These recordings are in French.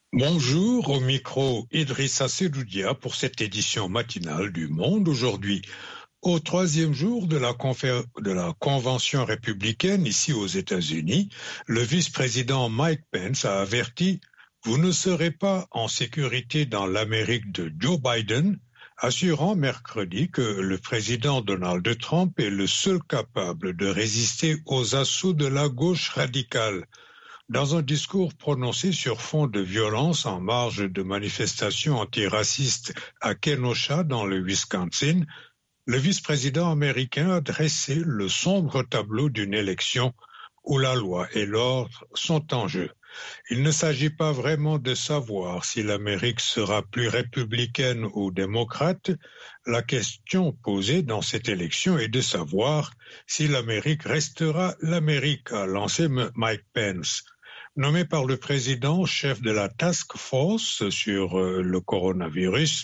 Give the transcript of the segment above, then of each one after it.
Bonjour, au micro Idrissa Sedoudia pour cette édition matinale du Monde aujourd'hui. Au troisième jour de la Convention républicaine ici aux États-Unis, le vice-président Mike Pence a averti « Vous ne serez pas en sécurité dans l'Amérique de Joe Biden », assurant mercredi que le président Donald Trump est le seul capable de résister aux assauts de la gauche radicale. Dans un discours prononcé sur fond de violence en marge de manifestations antiracistes à Kenosha dans le Wisconsin, le vice-président américain a dressé le sombre tableau d'une élection où la loi et l'ordre sont en jeu. Il ne s'agit pas vraiment de savoir si l'Amérique sera plus républicaine ou démocrate. La question posée dans cette élection est de savoir si l'Amérique restera l'Amérique, a lancé Mike Pence. Nommé par le président chef de la Task Force sur le coronavirus,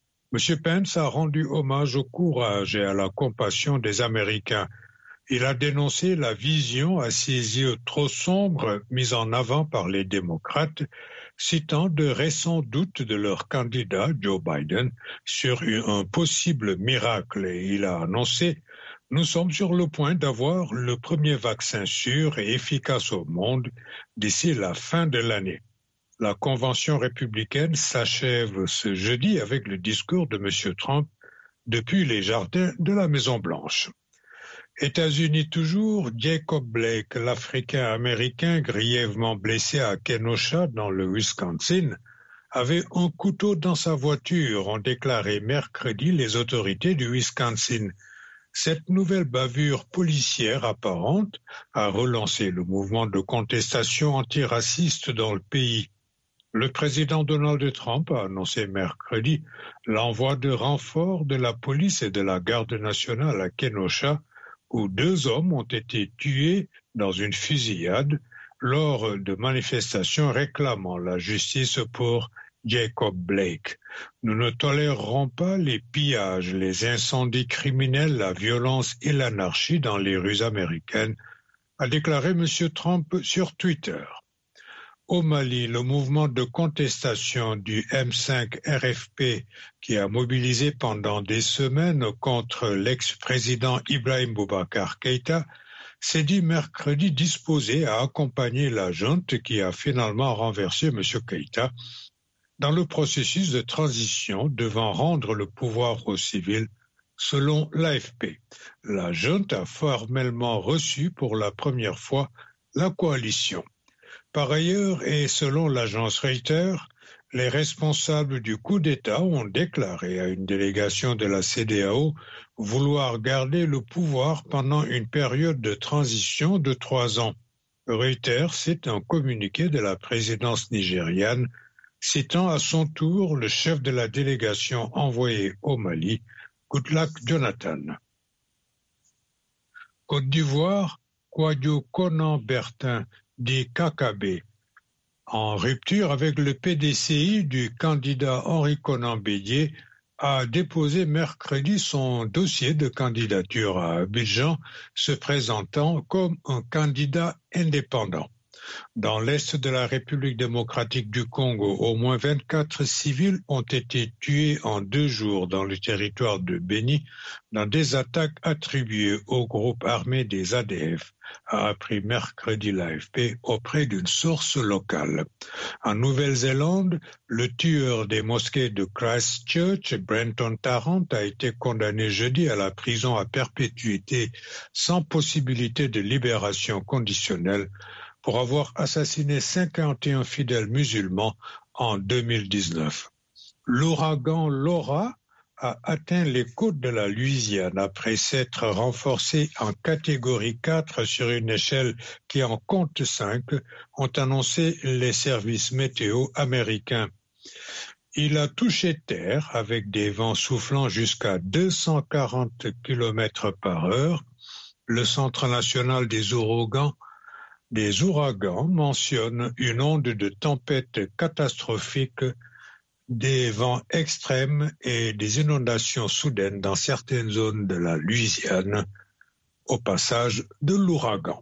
M. Pence a rendu hommage au courage et à la compassion des Américains. Il a dénoncé la vision à ses yeux trop sombre mise en avant par les démocrates, citant de récents doutes de leur candidat Joe Biden sur un possible miracle. Et il a annoncé « Nous sommes sur le point d'avoir le premier vaccin sûr et efficace au monde d'ici la fin de l'année ». La convention républicaine s'achève ce jeudi avec le discours de M. Trump depuis les jardins de la Maison-Blanche. États-Unis toujours, Jacob Blake, l'Africain-Américain grièvement blessé à Kenosha dans le Wisconsin, avait un couteau dans sa voiture, ont déclaré mercredi les autorités du Wisconsin. Cette nouvelle bavure policière apparente a relancé le mouvement de contestation antiraciste dans le pays. Le président Donald Trump a annoncé mercredi l'envoi de renforts de la police et de la garde nationale à Kenosha, où 2 hommes ont été tués dans une fusillade lors de manifestations réclamant la justice pour Jacob Blake. Nous ne tolérerons pas les pillages, les incendies criminels, la violence et l'anarchie dans les rues américaines, a déclaré M. Trump sur Twitter. Au Mali, le mouvement de contestation du M5 RFP qui a mobilisé pendant des semaines contre l'ex-président Ibrahim Boubacar Keïta s'est dit mercredi disposé à accompagner la junte qui a finalement renversé M. Keïta dans le processus de transition devant rendre le pouvoir aux civils, selon l'AFP. La junte a formellement reçu pour la première fois la coalition. Par ailleurs, et selon l'agence Reuters, les responsables du coup d'État ont déclaré à une délégation de la CEDEAO vouloir garder le pouvoir pendant une période de transition de 3 ans. Reuters cite un communiqué de la présidence nigériane citant à son tour le chef de la délégation envoyée au Mali, Goodluck Jonathan. Côte d'Ivoire, Kouadio Konan Bertin dit Kakabe, en rupture avec le PDCI du candidat Henri Konan Bédié, a déposé mercredi son dossier de candidature à Abidjan, se présentant comme un candidat indépendant. Dans l'est de la République démocratique du Congo, au moins 24 civils ont été tués en 2 jours dans le territoire de Béni dans des attaques attribuées au groupe armé des ADF, a appris mercredi l'AFP auprès d'une source locale. En Nouvelle-Zélande, le tueur des mosquées de Christchurch, Brenton Tarrant, a été condamné jeudi à la prison à perpétuité sans possibilité de libération conditionnelle pour avoir assassiné 51 fidèles musulmans en 2019. L'ouragan Laura a atteint les côtes de la Louisiane après s'être renforcé en catégorie 4 sur une échelle qui en compte 5, ont annoncé les services météo américains. Il a touché terre avec des vents soufflant jusqu'à 240 km par heure. Le Centre national des ouragans mentionne une onde de tempête catastrophique, des vents extrêmes et des inondations soudaines dans certaines zones de la Louisiane au passage de l'ouragan.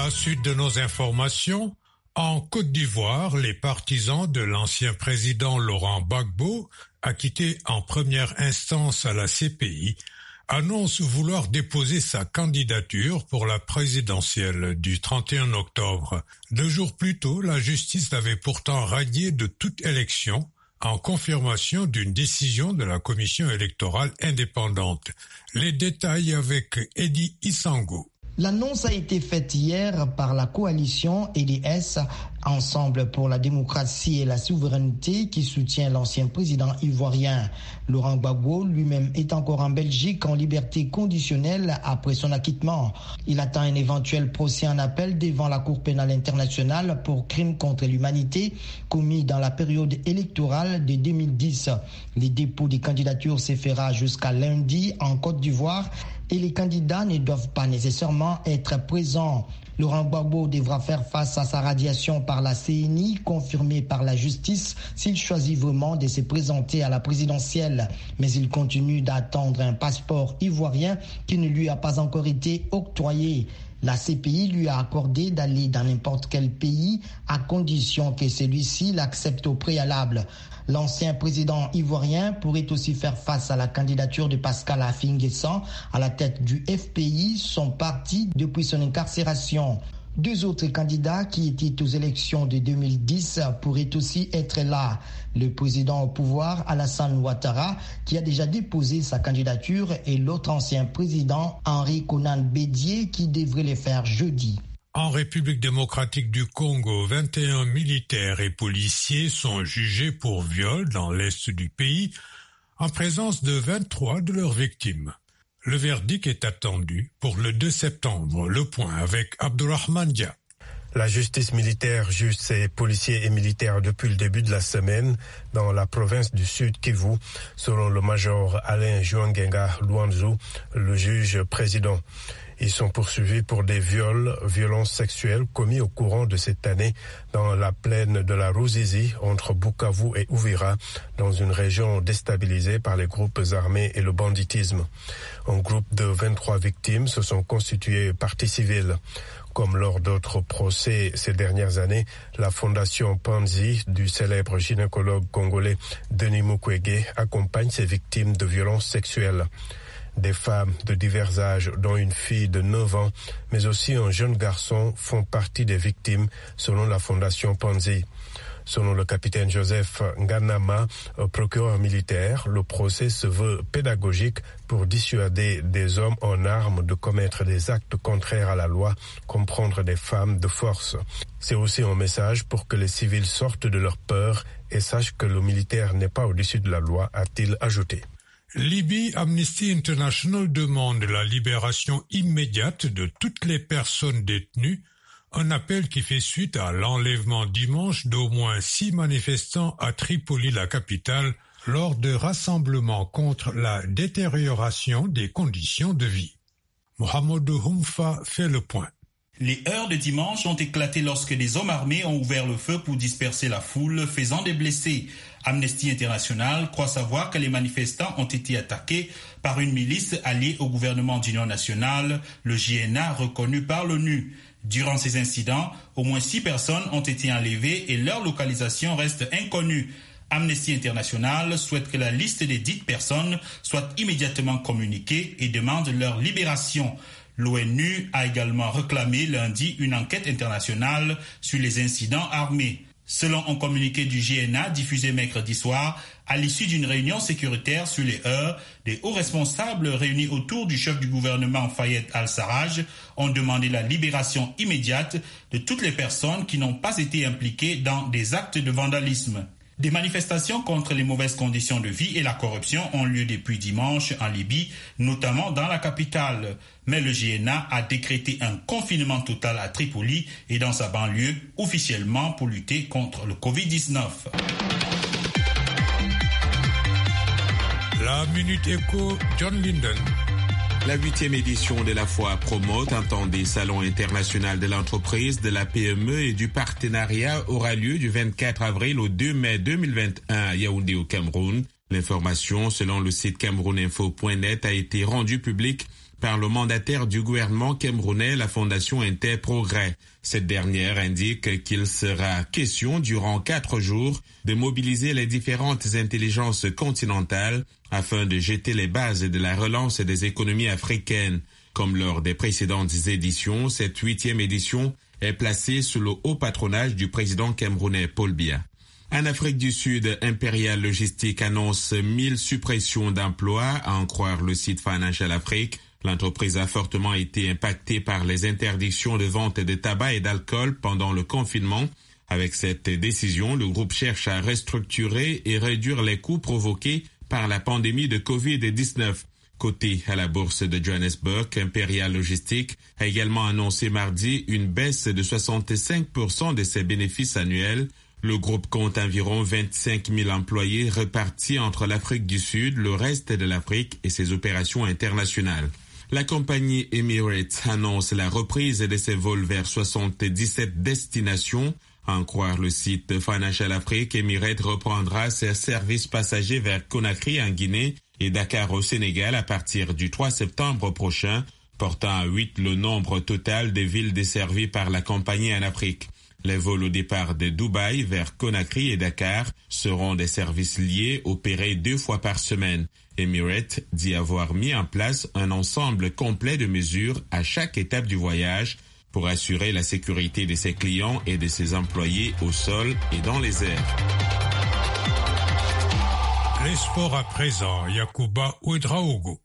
La suite de nos informations. En Côte d'Ivoire, les partisans de l'ancien président Laurent Gbagbo, acquitté en première instance à la CPI, annonce vouloir déposer sa candidature pour la présidentielle du 31 octobre. 2 jours plus tôt, la justice l'avait pourtant radié de toute élection en confirmation d'une décision de la commission électorale indépendante. Les détails avec Eddie Isango. L'annonce a été faite hier par la coalition EDS, Ensemble pour la démocratie et la souveraineté, qui soutient l'ancien président ivoirien. Laurent Gbagbo lui-même est encore en Belgique en liberté conditionnelle après son acquittement. Il attend un éventuel procès en appel devant la Cour pénale internationale pour crimes contre l'humanité commis dans la période électorale de 2010. Les dépôts des candidatures se fera jusqu'à lundi en Côte d'Ivoire et les candidats ne doivent pas nécessairement être présents. Laurent Gbagbo devra faire face à sa radiation par la CENI, confirmée par la justice, s'il choisit vraiment de se présenter à la présidentielle. Mais il continue d'attendre un passeport ivoirien qui ne lui a pas encore été octroyé. La CPI lui a accordé d'aller dans n'importe quel pays à condition que celui-ci l'accepte au préalable. L'ancien président ivoirien pourrait aussi faire face à la candidature de Pascal Affi-N'Guessan à la tête du FPI, son parti, depuis son incarcération. 2 autres candidats qui étaient aux élections de 2010 pourraient aussi être là. Le président au pouvoir, Alassane Ouattara, qui a déjà déposé sa candidature, et l'autre ancien président, Henri Konan Bédié, qui devrait le faire jeudi. En République démocratique du Congo, 21 militaires et policiers sont jugés pour viol dans l'est du pays, en présence de 23 de leurs victimes. Le verdict est attendu pour le 2 septembre. Le point avec Abdourahmane Dia. La justice militaire juge ces policiers et militaires depuis le début de la semaine dans la province du Sud Kivu, selon le major Alain Jouangenga Luanzu, le juge président. Ils sont poursuivis pour des violences sexuelles commis au courant de cette année dans la plaine de la Ruzizi, entre Bukavu et Uvira, dans une région déstabilisée par les groupes armés et le banditisme. Un groupe de 23 victimes se sont constitués partie civile. Comme lors d'autres procès ces dernières années, la fondation Panzi du célèbre gynécologue congolais Denis Mukwege accompagne ces victimes de violences sexuelles. Des femmes de divers âges, dont une fille de 9 ans, mais aussi un jeune garçon, font partie des victimes, selon la fondation Panzi. Selon le capitaine Joseph Nganama, procureur militaire, le procès se veut pédagogique pour dissuader des hommes en armes de commettre des actes contraires à la loi, comme prendre des femmes de force. C'est aussi un message pour que les civils sortent de leur peur et sachent que le militaire n'est pas au-dessus de la loi, a-t-il ajouté. Libye, Amnesty International demande la libération immédiate de toutes les personnes détenues, un appel qui fait suite à l'enlèvement dimanche d'au moins 6 manifestants à Tripoli, la capitale, lors de rassemblements contre la détérioration des conditions de vie. Mohamedou Humfa fait le point. Les heures de dimanche ont éclaté lorsque des hommes armés ont ouvert le feu pour disperser la foule, faisant des blessés. Amnesty International croit savoir que les manifestants ont été attaqués par une milice alliée au gouvernement d'union nationale, le JNA reconnu par l'ONU. Durant ces incidents, au moins 6 personnes ont été enlevées et leur localisation reste inconnue. Amnesty International souhaite que la liste des dites personnes soit immédiatement communiquée et demande leur libération. L'ONU a également réclamé lundi une enquête internationale sur les incidents armés. Selon un communiqué du GNA diffusé mercredi soir, à l'issue d'une réunion sécuritaire sur les heures, des hauts responsables réunis autour du chef du gouvernement Fayez al-Sarraj ont demandé la libération immédiate de toutes les personnes qui n'ont pas été impliquées dans des actes de vandalisme. Des manifestations contre les mauvaises conditions de vie et la corruption ont lieu depuis dimanche en Libye, notamment dans la capitale. Mais le GNA a décrété un confinement total à Tripoli et dans sa banlieue, officiellement pour lutter contre le Covid-19. La Minute Éco, John Linden. La 8e édition de la foire Promote, un temps des salons internationaux de l'entreprise, de la PME et du partenariat aura lieu du 24 avril au 2 mai 2021 à Yaoundé au Cameroun. L'information, selon le site camerouninfo.net, a été rendue publique par le mandataire du gouvernement camerounais, la fondation Interprogrès. Cette dernière indique qu'il sera question durant 4 jours de mobiliser les différentes intelligences continentales afin de jeter les bases de la relance des économies africaines. Comme lors des précédentes éditions, cette 8e édition est placée sous le haut patronage du président camerounais Paul Biya. En Afrique du Sud, Imperial Logistic annonce 1000 suppressions d'emplois, à en croire le site Financial Afrique. L'entreprise a fortement été impactée par les interdictions de vente de tabac et d'alcool pendant le confinement. Avec cette décision, le groupe cherche à restructurer et réduire les coûts provoqués par la pandémie de Covid-19. Coté à la bourse de Johannesburg, Imperial Logistic a également annoncé mardi une baisse de 65% de ses bénéfices annuels. Le groupe compte environ 25 000 employés répartis entre l'Afrique du Sud, le reste de l'Afrique et ses opérations internationales. La compagnie Emirates annonce la reprise de ses vols vers 77 destinations. À en croire le site Financial Afrique, Emirates reprendra ses services passagers vers Conakry en Guinée et Dakar au Sénégal à partir du 3 septembre prochain, portant à 8 le nombre total de villes desservies par la compagnie en Afrique. Les vols au départ de Dubaï vers Conakry et Dakar seront des services liés opérés 2 fois par semaine. Emirates dit avoir mis en place un ensemble complet de mesures à chaque étape du voyage pour assurer la sécurité de ses clients et de ses employés au sol et dans les airs. Les sports à présent, Yacouba Ouedraogo.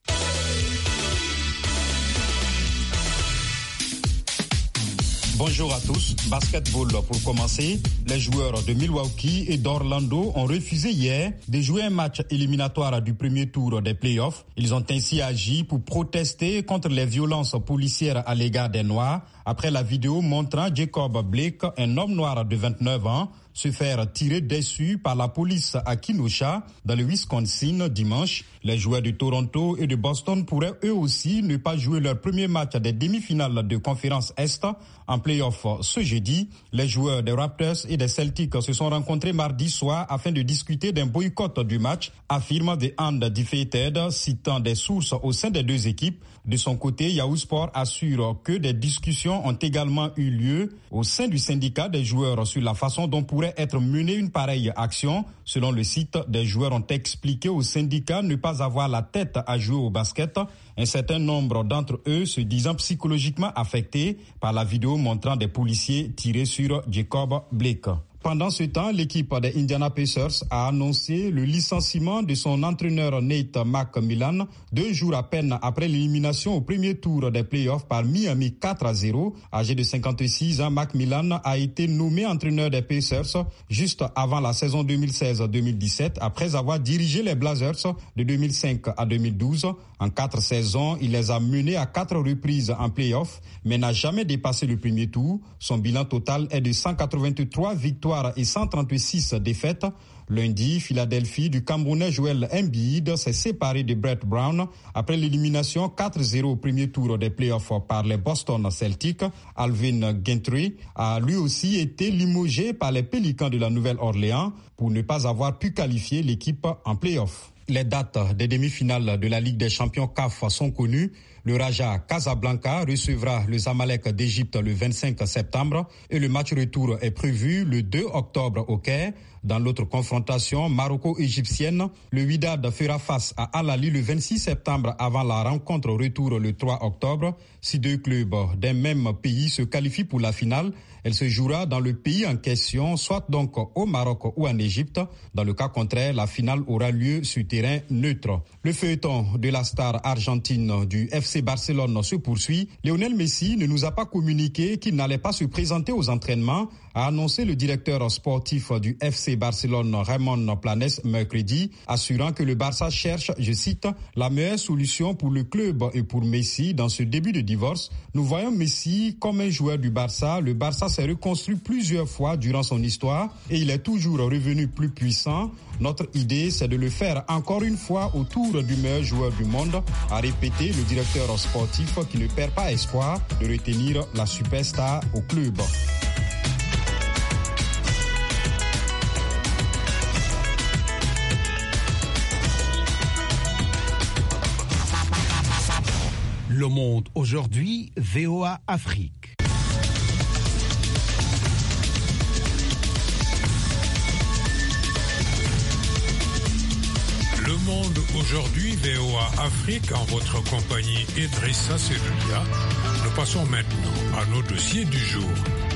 Bonjour à tous. Basketball pour commencer. Les joueurs de Milwaukee et d'Orlando ont refusé hier de jouer un match éliminatoire du premier tour des playoffs. Ils ont ainsi agi pour protester contre les violences policières à l'égard des Noirs après la vidéo montrant Jacob Blake, un homme noir de 29 ans, se faire tirer dessus par la police à Kenosha, dans le Wisconsin, dimanche. Les joueurs de Toronto et de Boston pourraient eux aussi ne pas jouer leur premier match des demi-finales de conférence Est en play-off ce jeudi. Les joueurs des Raptors et des Celtics se sont rencontrés mardi soir afin de discuter d'un boycott du match, affirme The Undefeated, citant des sources au sein des deux équipes. De son côté, Yahoo Sport assure que des discussions ont également eu lieu au sein du syndicat des joueurs sur la façon dont pourrait être menée une pareille action. Selon le site, des joueurs ont expliqué au syndicat ne pas avoir la tête à jouer au basket. Un certain nombre d'entre eux se disant psychologiquement affectés par la vidéo montrant des policiers tirer sur Jacob Blake. Pendant ce temps, l'équipe des Indiana Pacers a annoncé le licenciement de son entraîneur Nate McMillan 2 jours à peine après l'élimination au premier tour des playoffs par Miami 4-0. Âgé de 56 ans, McMillan a été nommé entraîneur des Pacers juste avant la saison 2016-2017 après avoir dirigé les Blazers de 2005 à 2012. En 4 saisons, il les a menés à 4 reprises en playoffs, mais n'a jamais dépassé le premier tour. Son bilan total est de 183 victoires et 136 défaites. Lundi, Philadelphie du Camerounais Joel Embiid s'est séparé de Brett Brown après l'élimination 4-0 au premier tour des playoffs par les Boston Celtics. Alvin Gentry a lui aussi été limogé par les Pélicans de la Nouvelle-Orléans pour ne pas avoir pu qualifier l'équipe en playoffs. Les dates des demi-finales de la Ligue des champions CAF sont connues. Le Raja Casablanca recevra le Zamalek d'Égypte le 25 septembre et le match retour est prévu le 2 octobre au Caire. Dans l'autre confrontation maroco-égyptienne, le Wydad fera face à Al Ahly le 26 septembre avant la rencontre retour le 3 octobre. Si 2 clubs d'un même pays se qualifient pour la finale, elle se jouera dans le pays en question, soit donc au Maroc ou en Égypte. Dans le cas contraire, la finale aura lieu sur terrain neutre. Le feuilleton de la star argentine du FC Barcelone se poursuit. Lionel Messi ne nous a pas communiqué qu'il n'allait pas se présenter aux entraînements, a annoncé le directeur sportif du FC Barcelone, Ramon Planes, mercredi, assurant que le Barça cherche, je cite, la meilleure solution pour le club et pour Messi dans ce début de divorce. Nous voyons Messi comme un joueur du Barça. Le Barça s'est reconstruit plusieurs fois durant son histoire et il est toujours revenu plus puissant. Notre idée, c'est de le faire encore une fois autour du meilleur joueur du monde, a répété le directeur sportif qui ne perd pas espoir de retenir la superstar au club. Le Monde aujourd'hui, VOA Afrique. Le Monde aujourd'hui, VOA Afrique, en votre compagnie Idrissa Seloudia. Nous passons maintenant à nos dossiers du jour.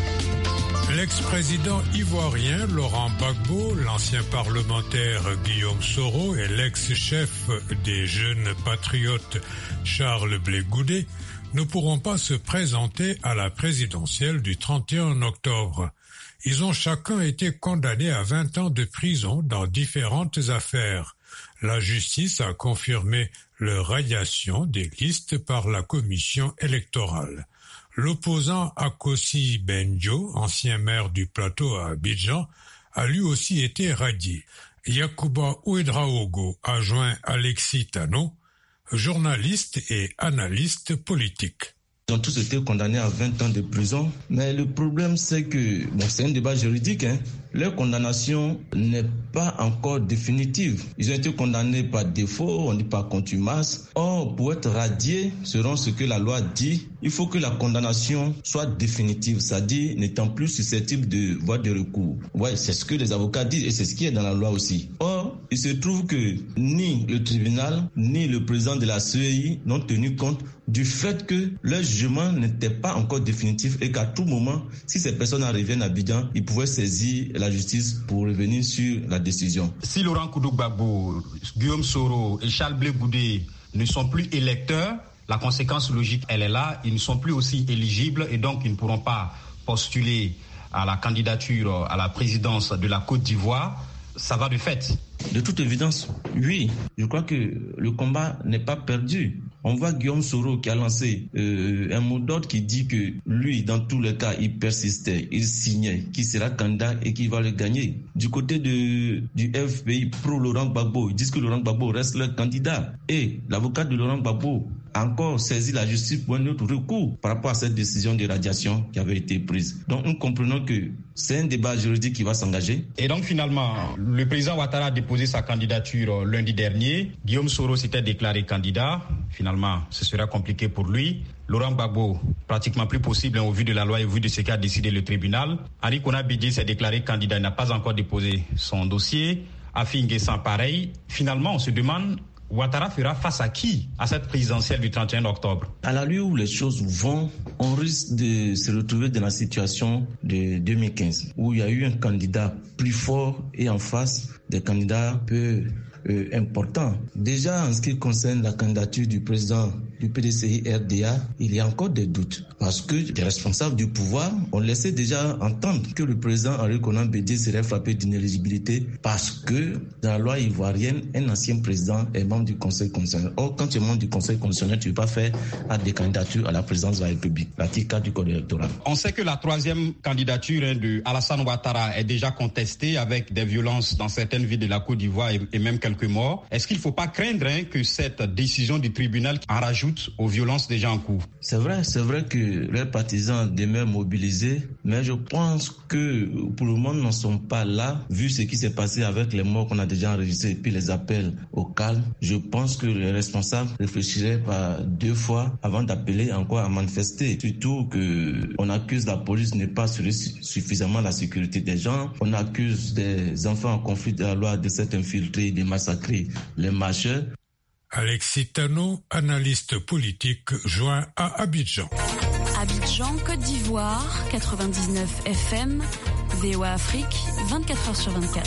L'ex-président ivoirien Laurent Gbagbo, l'ancien parlementaire Guillaume Soro et l'ex-chef des jeunes patriotes Charles Blé Goudé ne pourront pas se présenter à la présidentielle du 31 octobre. Ils ont chacun été condamnés à 20 ans de prison dans différentes affaires. La justice a confirmé leur radiation des listes par la commission électorale. L'opposant Akossi Benjo, ancien maire du plateau à Abidjan, a lui aussi été radié. Yacouba Ouedraogo a joint Alexis Tano, journaliste et analyste politique. Ils ont tous été condamnés à 20 ans de prison, mais le problème c'est que, c'est un débat juridique, leur condamnation n'est pas encore définitive. Ils ont été condamnés par défaut, on dit par contumace. Or, pour être radiés, selon ce que la loi dit, il faut que la condamnation soit définitive, c'est-à-dire n'étant plus susceptible de voie de recours. Ouais, c'est ce que les avocats disent et c'est ce qui est dans la loi aussi. Or, il se trouve que ni le tribunal, ni le président de la CEI n'ont tenu compte du fait que leur jugement n'était pas encore définitif et qu'à tout moment, si ces personnes reviennent à Abidjan, ils pouvaient saisir la justice pour revenir sur la décision. Si Laurent Gbagbo, Guillaume Soro et Charles Blé Goudé ne sont plus électeurs, la conséquence logique, elle est là, ils ne sont plus aussi éligibles et donc ils ne pourront pas postuler à la candidature à la présidence de la Côte d'Ivoire. Ça va de fait. De toute évidence, oui. Je crois que le combat n'est pas perdu. On voit Guillaume Soro qui a lancé un mot d'ordre qui dit que lui, dans tous les cas, il persistait, il signait, qu'il sera candidat et qu'il va le gagner. Du côté du FPI pro Laurent Gbagbo, ils disent que Laurent Gbagbo reste leur candidat. Et l'avocat de Laurent Gbagbo a encore saisi la justice pour un autre recours par rapport à cette décision de radiation qui avait été prise. Donc nous comprenons que c'est un débat juridique qui va s'engager. Et donc finalement, le président Ouattara a déposé sa candidature lundi dernier. Guillaume Soro s'était déclaré candidat. Finalement, ce sera compliqué pour lui. Laurent Gbagbo, pratiquement plus possible au vu de la loi et au vu de ce qu'a décidé le tribunal. Henri Konan Bédié s'est déclaré candidat, il n'a pas encore déposé son dossier. Afi N'Guessan, pareil. Finalement, on se demande, Ouattara fera face à qui à cette présidentielle du 31 octobre? À la lieu où les choses vont, on risque de se retrouver dans la situation de 2015, où il y a eu un candidat plus fort et en face des candidats peu importants. Déjà, en ce qui concerne la candidature du président du PDCI-RDA, il y a encore des doutes parce que les responsables du pouvoir ont laissé déjà entendre que le président Henri Konan Bédié serait frappé d'inéligibilité parce que dans la loi ivoirienne, un ancien président est membre du Conseil constitutionnel. Or, quand tu es membre du Conseil constitutionnel, tu ne peux pas faire des candidatures à la présidence de la République. L'article 4 du Code électoral. On sait que la troisième candidature de Alassane Ouattara est déjà contestée avec des violences dans certaines villes de la Côte d'Ivoire et même quelques morts. Est-ce qu'il ne faut pas craindre que cette décision du tribunal en rajoute aux violences déjà en cours? C'est vrai que les partisans demeurent mobilisés, mais je pense que pour le moment, nous n'en sommes pas là, vu ce qui s'est passé avec les morts qu'on a déjà enregistrés et puis les appels au calme. Je pense que les responsables réfléchiraient par deux fois avant d'appeler encore à manifester. Surtout qu'on accuse la police de ne pas assurer suffisamment la sécurité des gens. On accuse des enfants en conflit de la loi de s'être infiltrés, de massacrer les marcheurs. Alexis Tano, analyste politique, joint à Abidjan. Abidjan, Côte d'Ivoire, 99 FM, VOA Afrique, 24h sur 24.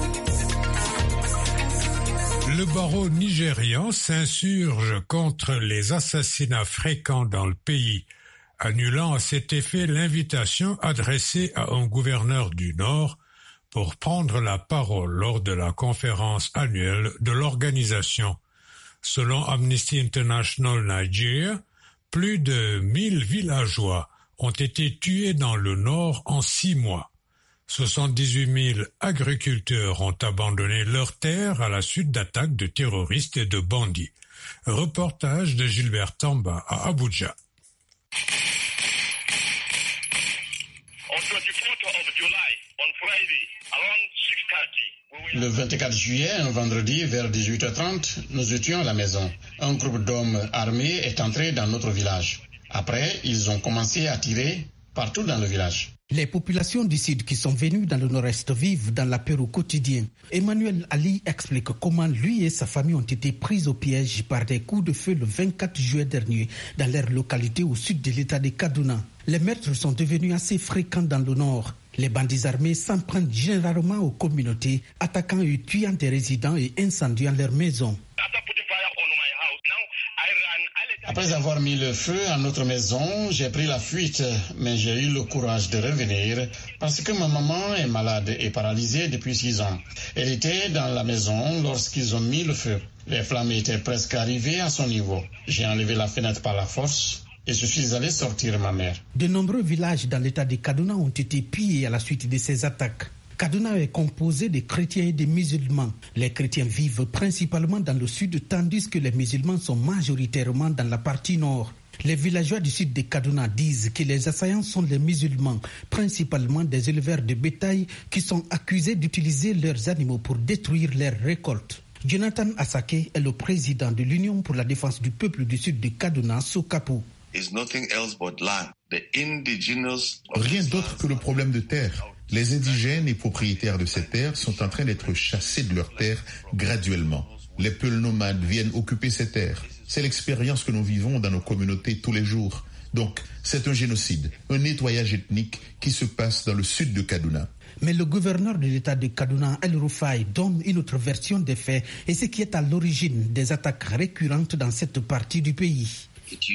Le barreau nigérian s'insurge contre les assassinats fréquents dans le pays, annulant à cet effet l'invitation adressée à un gouverneur du Nord pour prendre la parole lors de la conférence annuelle de l'organisation. Selon Amnesty International Nigeria, plus de 1000 villageois ont été tués dans le Nord en 6 mois. 78 000 agriculteurs ont abandonné leurs terres à la suite d'attaques de terroristes et de bandits. Reportage de Gilbert Tamba à Abuja. On 24th of July, on Friday, around 6:30, we were Le 24 juillet, un vendredi, vers 18h30, nous étions à la maison. Un groupe d'hommes armés est entré dans notre village. Après, ils ont commencé à tirer partout dans le village. Les populations du Sud qui sont venues dans le Nord-Est vivent dans la peur au quotidien. Emmanuel Ali explique comment lui et sa famille ont été pris au piège par des coups de feu le 24 juillet dernier dans leur localité au sud de l'état de Kaduna. Les meurtres sont devenus assez fréquents dans le Nord. Les bandits armés s'en prennent généralement aux communautés, attaquant et tuant des résidents et incendiant leurs maisons. Après avoir mis le feu à notre maison, j'ai pris la fuite, mais j'ai eu le courage de revenir parce que ma maman est malade et paralysée depuis 6 ans. Elle était dans la maison lorsqu'ils ont mis le feu. Les flammes étaient presque arrivées à son niveau. J'ai enlevé la fenêtre par la force et je suis allé sortir ma mère. De nombreux villages dans l'état de Kaduna ont été pillés à la suite de ces attaques. Kaduna est composé de chrétiens et de musulmans. Les chrétiens vivent principalement dans le sud, tandis que les musulmans sont majoritairement dans la partie nord. Les villageois du sud de Kaduna disent que les assaillants sont les musulmans, principalement des éleveurs de bétail qui sont accusés d'utiliser leurs animaux pour détruire leurs récoltes. Jonathan Asake est le président de l'Union pour la défense du peuple du sud de Kaduna, Sokapu. Rien d'autre que le problème de terre. Les indigènes et propriétaires de ces terres sont en train d'être chassés de leurs terres graduellement. Les peuls nomades viennent occuper ces terres. C'est l'expérience que nous vivons dans nos communautés tous les jours. Donc, c'est un génocide, un nettoyage ethnique qui se passe dans le sud de Kaduna. Mais le gouverneur de l'état de Kaduna, El Rufai, donne une autre version des faits et ce qui est à l'origine des attaques récurrentes dans cette partie du pays.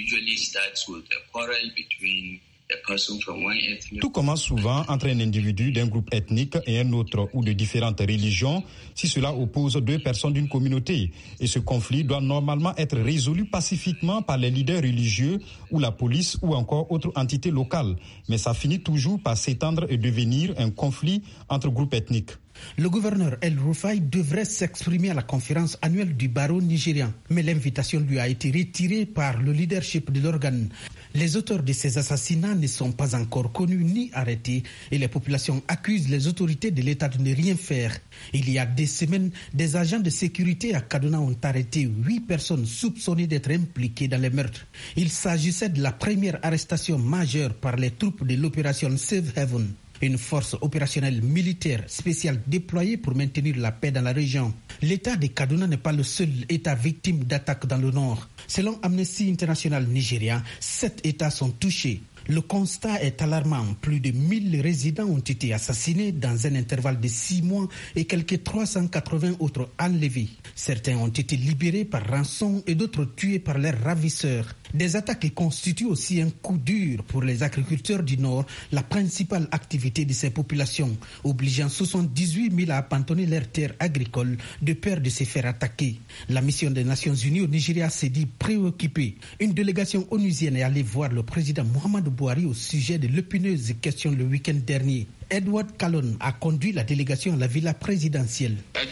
Tout commence souvent entre un individu d'un groupe ethnique et un autre ou de différentes religions si cela oppose 2 personnes d'une communauté. Et ce conflit doit normalement être résolu pacifiquement par les leaders religieux ou la police ou encore autre entité locale. Mais ça finit toujours par s'étendre et devenir un conflit entre groupes ethniques. Le gouverneur El Rufai devrait s'exprimer à la conférence annuelle du barreau nigérian, mais l'invitation lui a été retirée par le leadership de l'organe. Les auteurs de ces assassinats ne sont pas encore connus ni arrêtés et les populations accusent les autorités de l'État de ne rien faire. Il y a des semaines, des agents de sécurité à Kaduna ont arrêté 8 personnes soupçonnées d'être impliquées dans les meurtres. Il s'agissait de la première arrestation majeure par les troupes de l'opération Safe Haven, une force opérationnelle militaire spéciale déployée pour maintenir la paix dans la région. L'État de Kaduna n'est pas le seul État victime d'attaques dans le nord. Selon Amnesty International Nigeria, 7 États sont touchés. Le constat est alarmant. Plus de 1000 résidents ont été assassinés dans un intervalle de 6 mois et quelques 380 autres enlevés. Certains ont été libérés par rançon et d'autres tués par leurs ravisseurs. Des attaques qui constituent aussi un coup dur pour les agriculteurs du Nord, la principale activité de ces populations, obligeant 78 000 à abandonner leurs terres agricoles de peur de se faire attaquer. La mission des Nations Unies au Nigeria s'est dit préoccupée. Une délégation onusienne est allée voir le président Muhammadu Buhari au sujet de l'épineuse question le week-end dernier. Edward Callon a conduit la délégation à la villa présidentielle.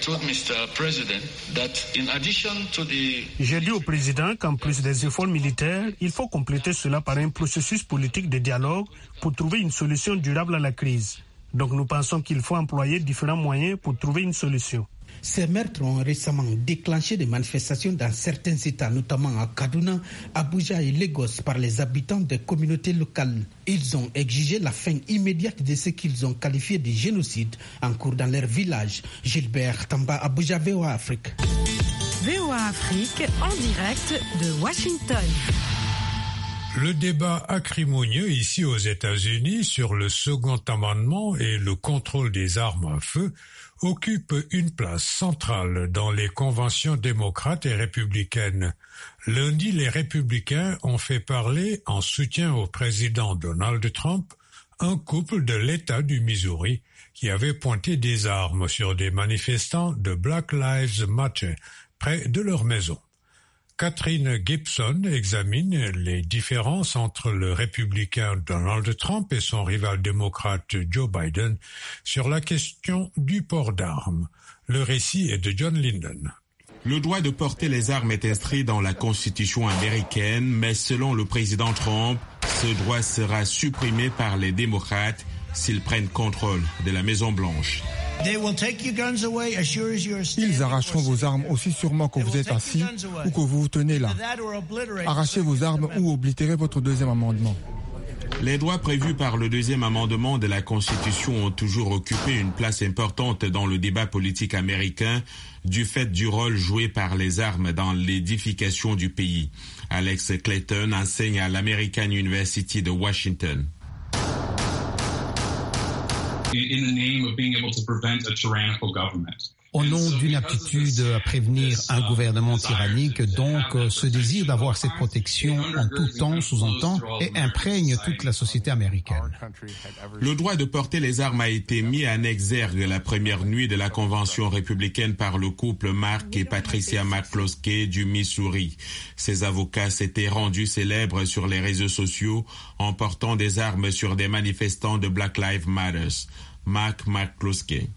J'ai dit au président qu'en plus des efforts militaires, il faut compléter cela par un processus politique de dialogue pour trouver une solution durable à la crise. Donc nous pensons qu'il faut employer différents moyens pour trouver une solution. Ces meurtres ont récemment déclenché des manifestations dans certains États, notamment à Kaduna, Abuja et Lagos, par les habitants des communautés locales. Ils ont exigé la fin immédiate de ce qu'ils ont qualifié de génocide en cours dans leur village. Gilbert Tamba, Abuja, VOA Afrique. VOA Afrique, en direct de Washington. Le débat acrimonieux ici aux États-Unis sur le second amendement et le contrôle des armes à feu occupe une place centrale dans les conventions démocrates et républicaines. Lundi, les républicains ont fait parler, en soutien au président Donald Trump, un couple de l'État du Missouri qui avait pointé des armes sur des manifestants de Black Lives Matter près de leur maison. Catherine Gibson examine les différences entre le républicain Donald Trump et son rival démocrate Joe Biden sur la question du port d'armes. Le récit est de John Linden. Le droit de porter les armes est inscrit dans la Constitution américaine, mais selon le président Trump, ce droit sera supprimé par les démocrates s'ils prennent contrôle de la Maison-Blanche. Ils arracheront vos armes aussi sûrement que vous êtes assis ou que vous vous tenez là. Arrachez vos armes ou oblitérez votre deuxième amendement. Les droits prévus par le deuxième amendement de la Constitution ont toujours occupé une place importante dans le débat politique américain du fait du rôle joué par les armes dans l'édification du pays. Alex Clayton enseigne à l'American University de Washington. Au nom d'une aptitude à prévenir un gouvernement tyrannique, donc ce désir d'avoir cette protection en tout temps sous-entend et imprègne toute la société américaine. Le droit de porter les armes a été mis en exergue la première nuit de la convention républicaine par le couple Mark et Patricia McCloskey du Missouri. Ces avocats s'étaient rendus célèbres sur les réseaux sociaux en portant des armes sur des manifestants de Black Lives Matter. Mark McCloskey.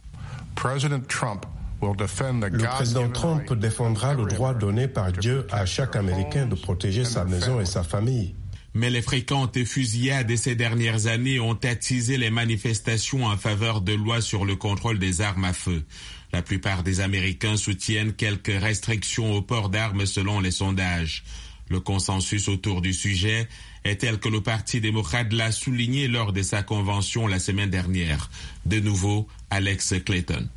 Le président Trump défendra le droit donné par Dieu à chaque Américain de protéger sa maison et sa famille. Mais les fréquentes fusillades de ces dernières années ont attisé les manifestations en faveur de lois sur le contrôle des armes à feu. La plupart des Américains soutiennent quelques restrictions au port d'armes selon les sondages. Le consensus autour du sujet est tel que le Parti démocrate l'a souligné lors de sa convention la semaine dernière. De nouveau, Alex Clayton.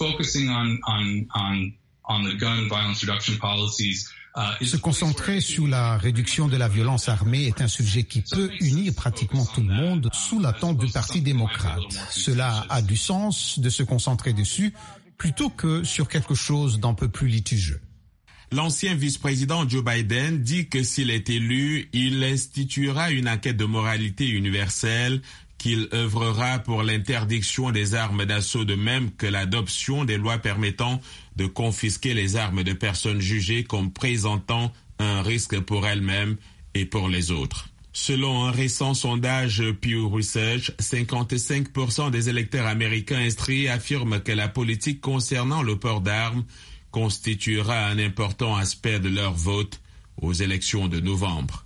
Se concentrer sur la réduction de la violence armée est un sujet qui peut unir pratiquement tout le monde sous la tente du Parti démocrate. Cela a du sens de se concentrer dessus plutôt que sur quelque chose d'un peu plus litigieux. L'ancien vice-président Joe Biden dit que s'il est élu, il instituera une enquête de moralité universelle, qu'il œuvrera pour l'interdiction des armes d'assaut de même que l'adoption des lois permettant de confisquer les armes de personnes jugées comme présentant un risque pour elles-mêmes et pour les autres. Selon un récent sondage Pew Research, 55% des électeurs américains instruits affirment que la politique concernant le port d'armes constituera un important aspect de leur vote aux élections de novembre.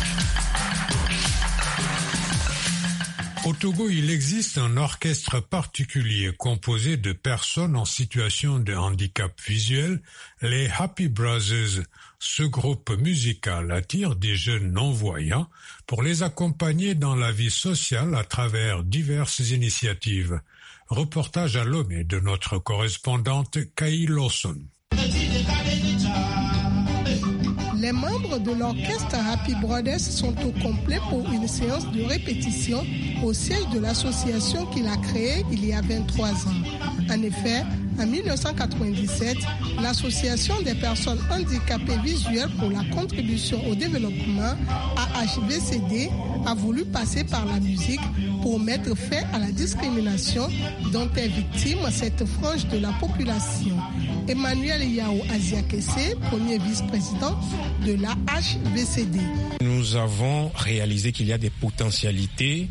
Au Togo, il existe un orchestre particulier composé de personnes en situation de handicap visuel, les Happy Brothers. Ce groupe musical attire des jeunes non-voyants pour les accompagner dans la vie sociale à travers diverses initiatives. Reportage à Lomé de notre correspondante Kai Lawson. Les membres de l'orchestre Happy Brothers sont au complet pour une séance de répétition au siège de l'association qu'il a créée il y a 23 ans. En effet, en 1997, l'association des personnes handicapées visuelles pour la contribution au développement, AHVCD, a voulu passer par la musique pour mettre fin à la discrimination dont est victime cette frange de la population. Emmanuel Yao Aziakese, premier vice-président de la HVCD. Nous avons réalisé qu'il y a des potentialités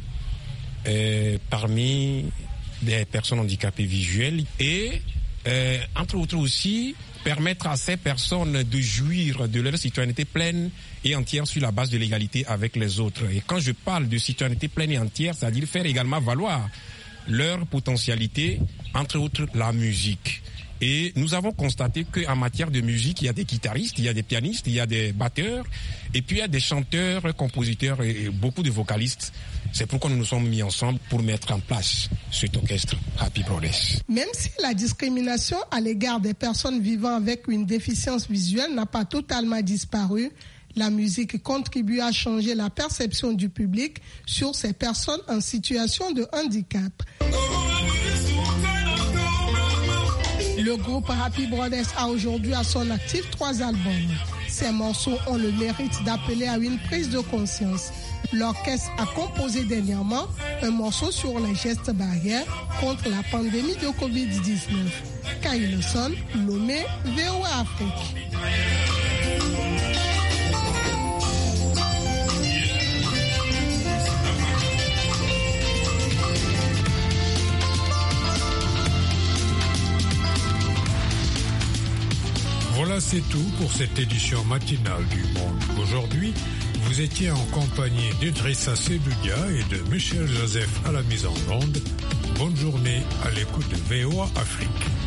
parmi des personnes handicapées visuelles et entre autres aussi permettre à ces personnes de jouir de leur citoyenneté pleine et entière sur la base de l'égalité avec les autres. Et quand je parle de citoyenneté pleine et entière, c'est-à-dire faire également valoir leur potentialité, entre autres la musique. Et nous avons constaté qu'en matière de musique, il y a des guitaristes, il y a des pianistes, il y a des batteurs, et puis il y a des chanteurs, compositeurs et beaucoup de vocalistes. C'est pourquoi nous nous sommes mis ensemble pour mettre en place cet orchestre Happy Brothers. Même si la discrimination à l'égard des personnes vivant avec une déficience visuelle n'a pas totalement disparu, la musique contribue à changer la perception du public sur ces personnes en situation de handicap. Le groupe Happy Brothers a aujourd'hui à son actif 3 albums. Ces morceaux ont le mérite d'appeler à une prise de conscience. L'orchestre a composé dernièrement un morceau sur les gestes barrières contre la pandémie de Covid-19. Kai Lawson, Lomé, VOA Afrique. Voilà, c'est tout pour cette édition matinale du Monde. Aujourd'hui, Vous étiez en compagnie d'Idrissa Sedoudia et de Michel Joseph à la mise en onde. Bonne journée à l'écoute de VOA Afrique.